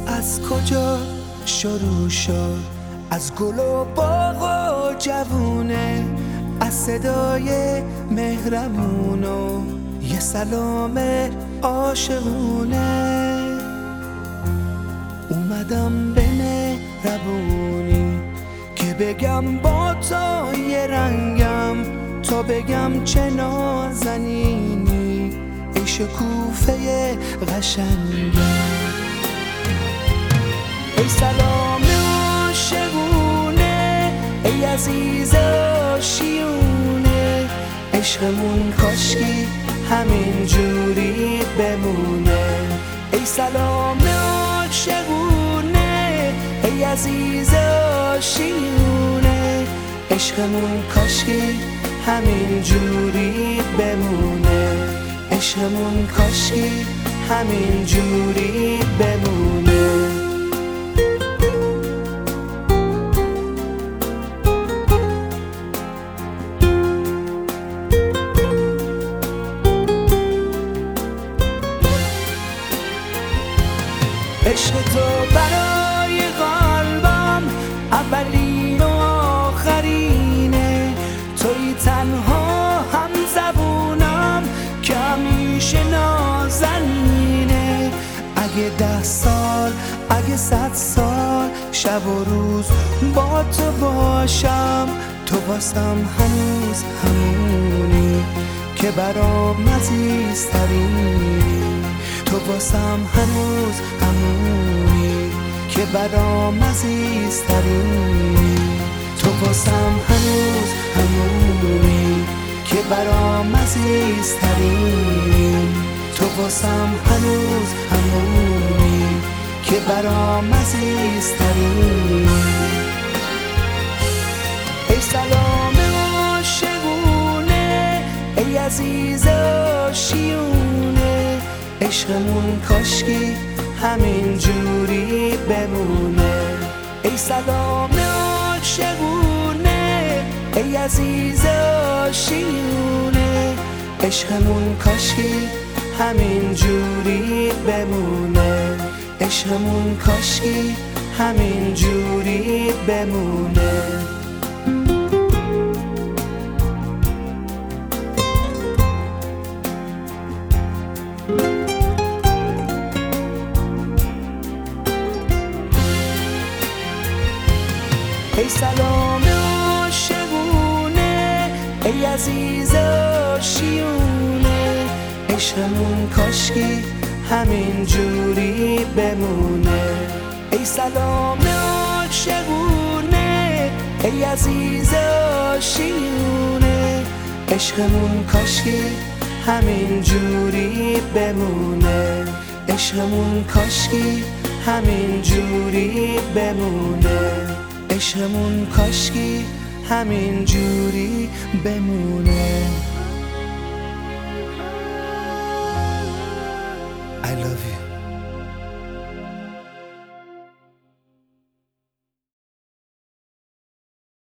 از کجا شروع شد؟ از گل و باغ و جوونه، از صدای مهرمون و یه سلام عاشقونه. اومدم به مهربونی که بگم با تو یه رنگم، تا بگم چه نازنینی ای شکوفه قشنگم. ای سلام عاشقونه، ای عزیز آشیونه، عشقمون کاشکی همین جوری بمونه. ای سلام عاشقونه، ای عزیز آشیونه، عشقمون کاشکی همین جوری بمونه. عشقمون کاشکی همین جوری بمونه. عشق تو برای قلبم اولین و آخرینه، توی تنها هم زبونم که همیشه نازنینه. اگه 10 سال، اگه 100 سال، شب و روز با تو باشم، تو واسم هنوز همونی که برام عزیزترینی. تو واسم هنوز همونی که برام عزیزترینی. تو واسم هنوز همونی که برام عزیزترینی. تو واسم هنوز همونی که برام عزیزترینی. ای سلام عاشقونه، ای عزیز آشیونه، عشقمون کاشکی همین جوری بمونه. ای سلام عاشقونه، ای عزیز آشیونه، عشقمون کاشکی همین جوری بمونه. عشقمون کاشکی همین جوری بمونه. ای سلام عاشقونه، ای عزیز آشیونه، عشقمون کاشکی همین جوری بمونه. ای سلام عاشقونه، ای عزیز آشیونه، عشقمون کاشکی همین جوری بمونه. عشقمون کاشکی همین جوری بمونه. عشقمون کاشکی همین جوری بمونه. I love you.